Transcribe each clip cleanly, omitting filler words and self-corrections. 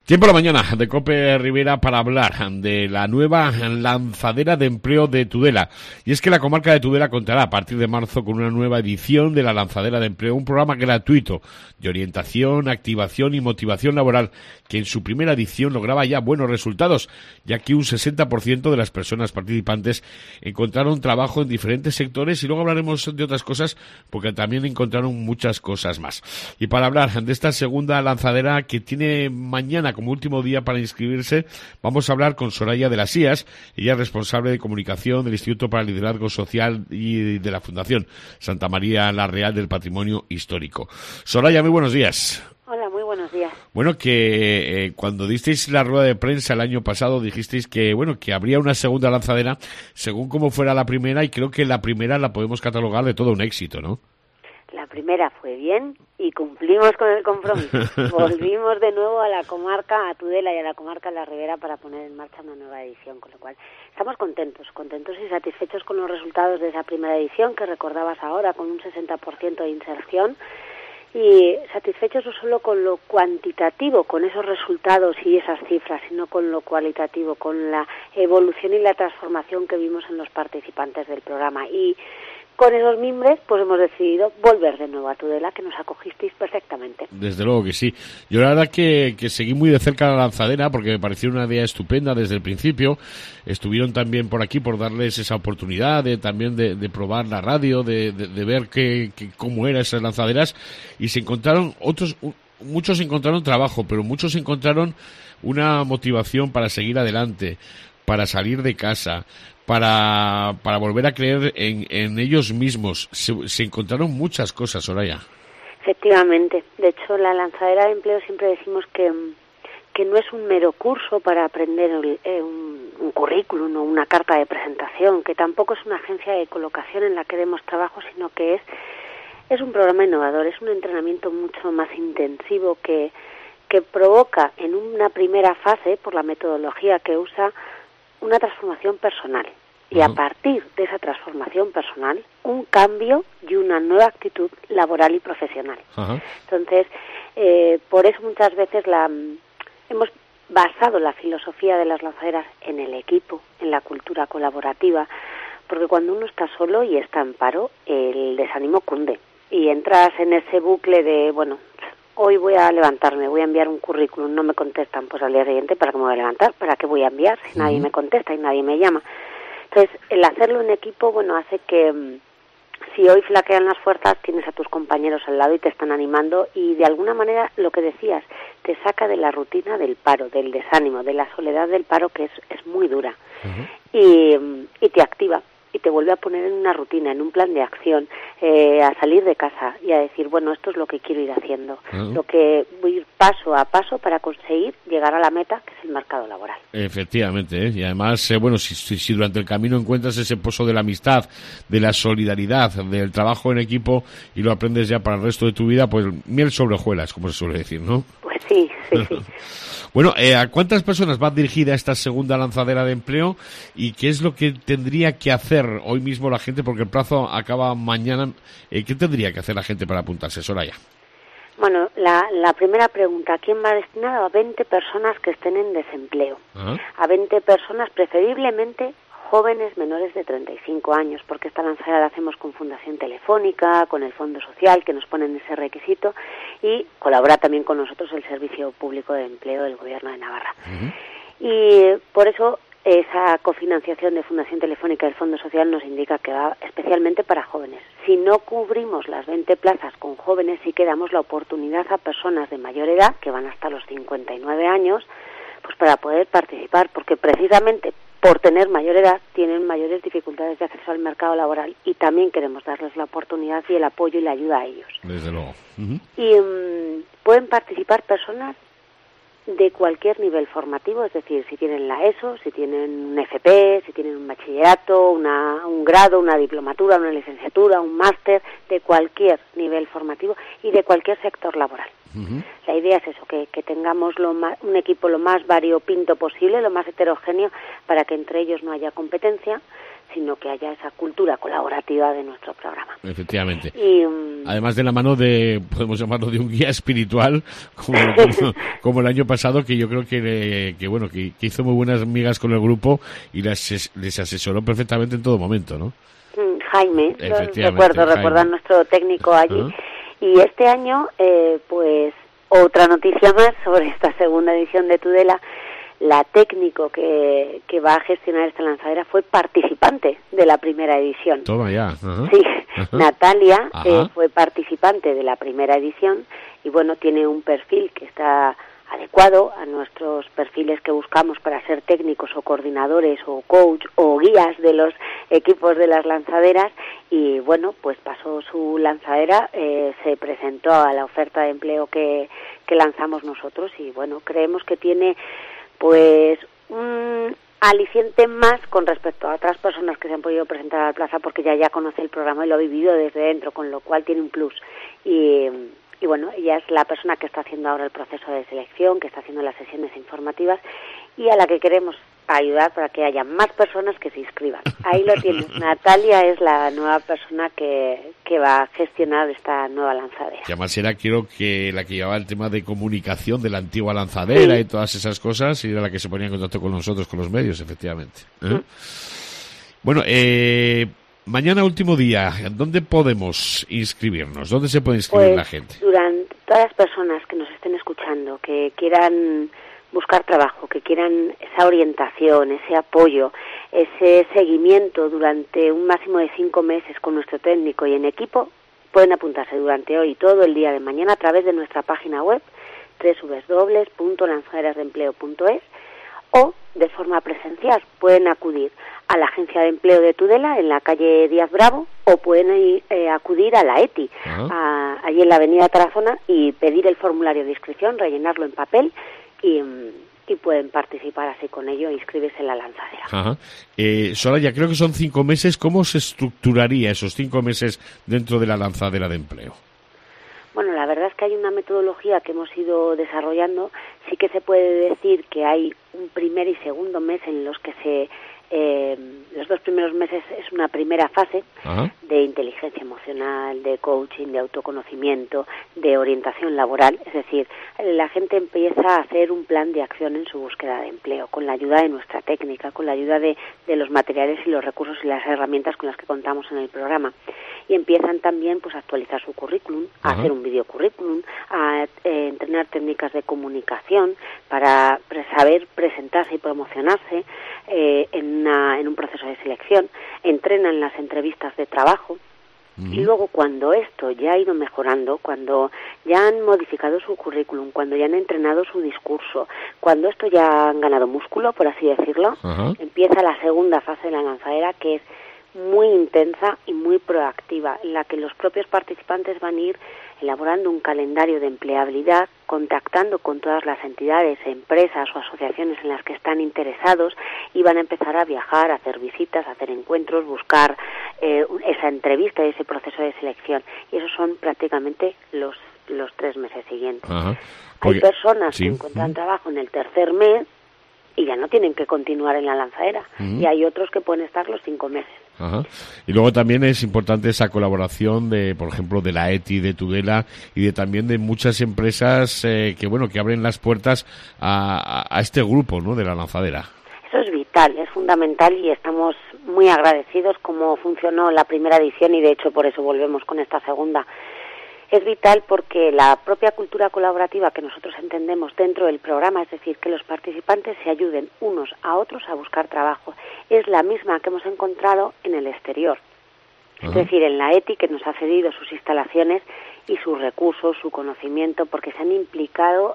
Tiempo a la mañana de COPE Rivera para hablar de la nueva lanzadera de empleo de Tudela. Y es que la comarca de Tudela contará a partir de marzo con una nueva edición de la lanzadera de empleo, un programa gratuito de orientación, activación y motivación laboral que en su primera edición lograba ya buenos resultados, ya que un 60% de las personas participantes encontraron trabajo en diferentes sectores, y luego hablaremos de otras cosas porque también encontraron muchas cosas más. Y para hablar de esta segunda lanzadera que tiene mañana como último día para inscribirse, vamos a hablar con Soraya de las IAS. Ella es responsable de comunicación del Instituto para el Liderazgo Social y de la Fundación Santa María la Real del Patrimonio Histórico. Soraya, muy buenos días. Hola, muy buenos días. Bueno, que cuando disteis la rueda de prensa el año pasado dijisteis que habría una segunda lanzadera según cómo fuera la primera, y creo que la primera la podemos catalogar de todo un éxito, ¿no? La primera fue bien y cumplimos con el compromiso. Volvimos de nuevo a la comarca, a Tudela y a la comarca de la Ribera para poner en marcha una nueva edición, con lo cual estamos contentos y satisfechos con los resultados de esa primera edición que recordabas ahora, con un 60% de inserción, y satisfechos no solo con lo cuantitativo, con esos resultados y esas cifras, sino con lo cualitativo, con la evolución y la transformación que vimos en los participantes del programa. Y con esos mimbres, pues hemos decidido volver de nuevo a Tudela, que nos acogisteis perfectamente. Desde luego que sí. Yo la verdad que seguí muy de cerca la lanzadera porque me pareció una idea estupenda desde el principio. Estuvieron también por aquí por darles esa oportunidad de probar la radio, de ver cómo eran esas lanzaderas, y se encontraron muchos encontraron trabajo, pero muchos encontraron una motivación para seguir adelante, para salir de casa, para volver a creer en ellos mismos. Se encontraron muchas cosas, Soraya. Efectivamente. De hecho, la lanzadera de empleo siempre decimos que no es un mero curso para aprender un currículum o una carta de presentación, que tampoco es una agencia de colocación en la que demos trabajo, sino que es un programa innovador, es un entrenamiento mucho más intensivo que provoca en una primera fase, por la metodología que usa, una transformación personal, y a partir de esa transformación personal un cambio y una nueva actitud laboral y profesional. Entonces, por eso muchas veces hemos basado la filosofía de las lanzaderas en el equipo, en la cultura colaborativa, porque cuando uno está solo y está en paro, el desánimo cunde y entras en ese bucle de, hoy voy a levantarme, voy a enviar un currículum, no me contestan, pues al día siguiente, ¿para qué me voy a levantar? ¿Para qué voy a enviar si nadie me contesta y nadie me llama? Entonces, el hacerlo en equipo, hace que si hoy flaquean las fuerzas, tienes a tus compañeros al lado y te están animando, y de alguna manera, lo que decías, te saca de la rutina del paro, del desánimo, de la soledad del paro, que es muy dura, y te activa. Y te vuelve a poner en una rutina, en un plan de acción, a salir de casa y a decir, esto es lo que quiero ir haciendo, lo que voy a ir paso a paso para conseguir llegar a la meta, que es el mercado laboral. Efectivamente, y además, si durante el camino encuentras ese pozo de la amistad, de la solidaridad, del trabajo en equipo, y lo aprendes ya para el resto de tu vida, pues miel sobre hojuelas, como se suele decir, ¿no? Pues sí. Bueno, ¿a cuántas personas va dirigida esta segunda lanzadera de empleo, y qué es lo que tendría que hacer hoy mismo la gente, porque el plazo acaba mañana? ¿Qué tendría que hacer la gente para apuntarse, Soraya? Bueno, la primera pregunta, ¿a quién va destinado? A 20 personas que estén en desempleo. A 20 personas, preferiblemente jóvenes menores de 35 años, porque esta lanzadera la hacemos con Fundación Telefónica, con el Fondo Social, que nos ponen ese requisito, y colabora también con nosotros el Servicio Público de Empleo del Gobierno de Navarra. Y por eso esa cofinanciación de Fundación Telefónica y el Fondo Social nos indica que va especialmente para jóvenes. Si no cubrimos las 20 plazas con jóvenes, sí que damos la oportunidad a personas de mayor edad, que van hasta los 59 años, pues para poder participar, porque precisamente por tener mayor edad tienen mayores dificultades de acceso al mercado laboral, y también queremos darles la oportunidad y el apoyo y la ayuda a ellos. Desde luego. Y pueden participar personas de cualquier nivel formativo, es decir, si tienen la ESO, si tienen un FP, si tienen un bachillerato, un grado, una diplomatura, una licenciatura, un máster, de cualquier nivel formativo y de cualquier sector laboral. La idea es eso, que tengamos un equipo lo más variopinto posible, lo más heterogéneo, para que entre ellos no haya competencia, sino que haya esa cultura colaborativa de nuestro programa. Efectivamente. Y, además de la mano de, podemos llamarlo, de un guía espiritual, como el año pasado, que yo creo que hizo muy buenas migas con el grupo y les asesoró perfectamente en todo momento, ¿no? Jaime, recuerda nuestro técnico allí. Y este año, pues, otra noticia más sobre esta segunda edición de Tudela. La técnico que va a gestionar esta lanzadera fue participante de la primera edición. Toma ya. Sí, Natalia fue participante de la primera edición y bueno, tiene un perfil que está adecuado a nuestros perfiles que buscamos para ser técnicos o coordinadores o coach o guías de los equipos de las lanzaderas y bueno, pues pasó su lanzadera, se presentó a la oferta de empleo que lanzamos nosotros y bueno, creemos que tiene pues un aliciente más con respecto a otras personas que se han podido presentar a la plaza porque ya conoce el programa y lo ha vivido desde dentro, con lo cual tiene un plus. Y bueno, ella es la persona que está haciendo ahora el proceso de selección, que está haciendo las sesiones informativas y a la que queremos ayudar para que haya más personas que se inscriban. Ahí lo tienes. Natalia es la nueva persona que va a gestionar esta nueva lanzadera. Que además era, creo que la que llevaba el tema de comunicación de la antigua lanzadera y todas esas cosas, y era la que se ponía en contacto con nosotros, con los medios, efectivamente. Bueno, mañana último día, ¿dónde podemos inscribirnos? ¿Dónde se puede inscribir la gente? Durante todas las personas que nos estén escuchando, que quieran buscar trabajo, que quieran esa orientación, ese apoyo, ese seguimiento durante un máximo de 5 meses con nuestro técnico y en equipo, pueden apuntarse durante hoy y todo el día de mañana a través de nuestra página web www.lanzaderasdeempleo.es o de forma presencial. Pueden acudir a la agencia de empleo de Tudela en la calle Díaz Bravo o pueden acudir a la ETI, allí en la avenida Tarazona y pedir el formulario de inscripción, rellenarlo en papel y pueden participar así con ello e inscribirse en la lanzadera. Soraya, creo que son 5 meses. ¿Cómo se estructuraría esos 5 meses dentro de la lanzadera de empleo? Bueno, la verdad es que hay una metodología que hemos ido desarrollando. Sí que se puede decir que hay un primer y segundo mes en los que los 2 primeros meses es una primera fase de inteligencia emocional, de coaching, de autoconocimiento, de orientación laboral. Es decir, la gente empieza a hacer un plan de acción en su búsqueda de empleo, con la ayuda de nuestra técnica, con la ayuda de los materiales y los recursos y las herramientas con las que contamos en el programa. Y empiezan también pues a actualizar su currículum, a hacer un videocurrículum, a entrenar técnicas de comunicación para saber presentarse y promocionarse en un proceso de selección, entrenan las entrevistas de trabajo y luego cuando esto ya ha ido mejorando, cuando ya han modificado su currículum, cuando ya han entrenado su discurso, cuando esto ya han ganado músculo, por así decirlo, empieza la segunda fase de la lanzadera, que es muy intensa y muy proactiva, en la que los propios participantes van a ir elaborando un calendario de empleabilidad, contactando con todas las entidades, empresas o asociaciones en las que están interesados y van a empezar a viajar, a hacer visitas, a hacer encuentros, buscar esa entrevista y ese proceso de selección. Y esos son prácticamente los 3 meses siguientes. Hay personas que encuentran trabajo en el tercer mes y ya no tienen que continuar en la lanzadera. Y hay otros que pueden estar los 5 meses. Y luego también es importante esa colaboración de, por ejemplo, de la ETI, de Tudela y también de muchas empresas que abren las puertas a este grupo, ¿no?, de la lanzadera. Eso es vital, es fundamental y estamos muy agradecidos cómo funcionó la primera edición y de hecho por eso volvemos con esta segunda. Es vital porque la propia cultura colaborativa que nosotros entendemos dentro del programa, es decir, que los participantes se ayuden unos a otros a buscar trabajo, es la misma que hemos encontrado en el exterior. Es decir, en la ETI, que nos ha cedido sus instalaciones y sus recursos, su conocimiento, porque se han implicado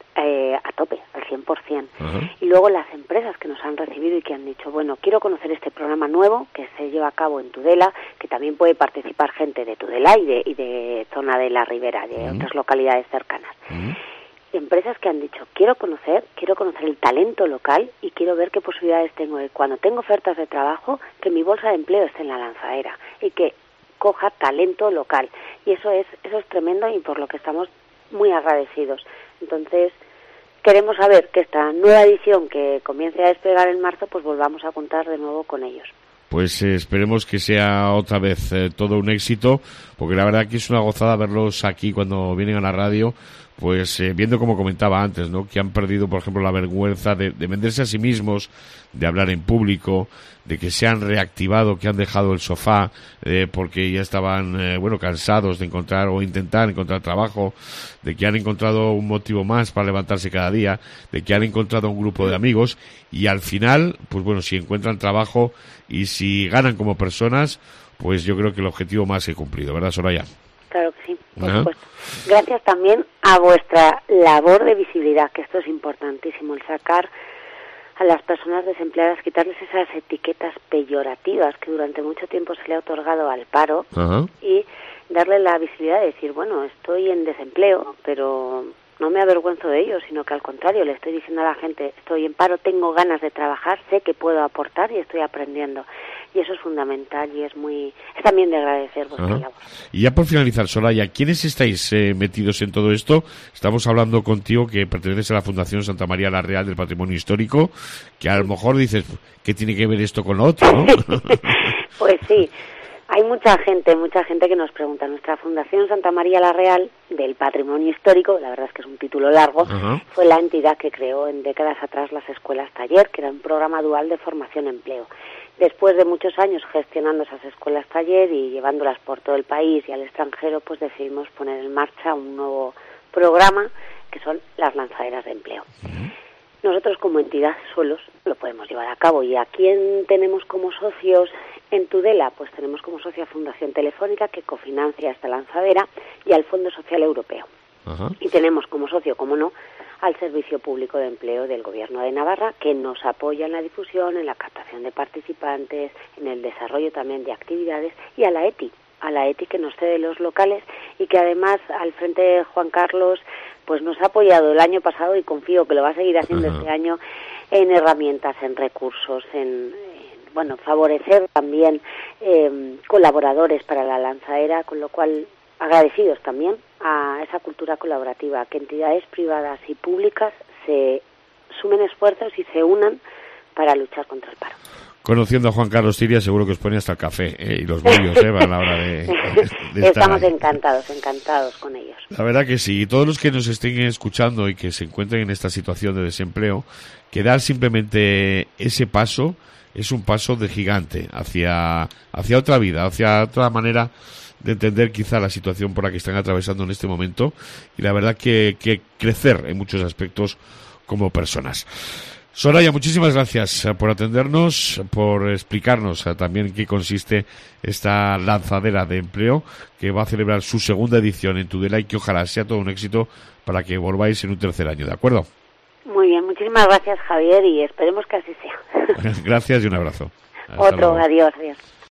a tope, al 100%. Y luego las empresas que nos han recibido y que han dicho, bueno, quiero conocer este programa nuevo que se lleva a cabo en Tudela, que también puede participar gente de Tudela y de zona de la Ribera, de otras localidades cercanas. Empresas que han dicho, quiero conocer el talento local y quiero ver qué posibilidades tengo de cuando tengo ofertas de trabajo, que mi bolsa de empleo esté en la lanzadera y que coja talento local. Y eso es tremendo y por lo que estamos muy agradecidos. Entonces, queremos saber que esta nueva edición que comience a despegar en marzo, pues volvamos a contar de nuevo con ellos. pues esperemos que sea otra vez todo un éxito, porque la verdad que es una gozada verlos aquí cuando vienen a la radio, pues viendo, como comentaba antes, ¿no?, que han perdido, por ejemplo, la vergüenza de venderse a sí mismos, de hablar en público, de que se han reactivado, que han dejado el sofá porque ya estaban cansados de encontrar o intentar encontrar trabajo, de que han encontrado un motivo más para levantarse cada día, de que han encontrado un grupo de amigos, y al final, pues bueno, si encuentran trabajo y si ganan como personas, pues yo creo que el objetivo más se ha cumplido, ¿verdad, Soraya? Claro que sí, por supuesto. Gracias también a vuestra labor de visibilidad, que esto es importantísimo, el sacar a las personas desempleadas, quitarles esas etiquetas peyorativas que durante mucho tiempo se le ha otorgado al paro. Ajá. Y darle la visibilidad de decir, bueno, estoy en desempleo, pero no me avergüenzo de ello, sino que al contrario, le estoy diciendo a la gente, estoy en paro, tengo ganas de trabajar, sé que puedo aportar y estoy aprendiendo. Y eso es fundamental y es también de agradecer vuestra labor. Y ya por finalizar, Soraya, ¿quiénes estáis metidos en todo esto? Estamos hablando contigo que perteneces a la Fundación Santa María la Real del Patrimonio Histórico, que a lo mejor dices, ¿qué tiene que ver esto con lo otro, no? Pues sí. Hay mucha gente que nos pregunta. Nuestra Fundación Santa María la Real del Patrimonio Histórico, la verdad es que es un título largo, fue la entidad que creó en décadas atrás las escuelas taller, que era un programa dual de formación-empleo. Después de muchos años gestionando esas escuelas taller y llevándolas por todo el país y al extranjero, pues decidimos poner en marcha un nuevo programa que son las lanzaderas de empleo. Nosotros como entidad solos lo podemos llevar a cabo. ¿Y a quién tenemos como socios en Tudela? Pues tenemos como socia Fundación Telefónica, que cofinancia esta lanzadera, y al Fondo Social Europeo. Y tenemos como socio, como no, al Servicio Público de Empleo del Gobierno de Navarra, que nos apoya en la difusión, en la captación de participantes, en el desarrollo también de actividades, y a la ETI que nos cede los locales y que además al frente de Juan Carlos pues nos ha apoyado el año pasado y confío que lo va a seguir haciendo este año en herramientas, en recursos, en favorecer también colaboradores para la lanzadera, con lo cual agradecidos también a esa cultura colaborativa, que entidades privadas y públicas se sumen esfuerzos y se unan para luchar contra el paro. Conociendo a Juan Carlos Tiria, seguro que os pone hasta el café y los bollos a la hora de Estamos estar encantados con ellos. La verdad que sí. Y todos los que nos estén escuchando y que se encuentren en esta situación de desempleo, que dar simplemente ese paso es un paso de gigante hacia otra vida, hacia otra manera de entender quizá la situación por la que están atravesando en este momento, y la verdad que crecer en muchos aspectos como personas. Soraya, muchísimas gracias por atendernos, por explicarnos también en qué consiste esta lanzadera de empleo que va a celebrar su segunda edición en Tudela y que ojalá sea todo un éxito para que volváis en un tercer año, ¿de acuerdo? Muy bien, muchísimas gracias, Javier, y esperemos que así sea. Gracias y un abrazo. Otro, adiós.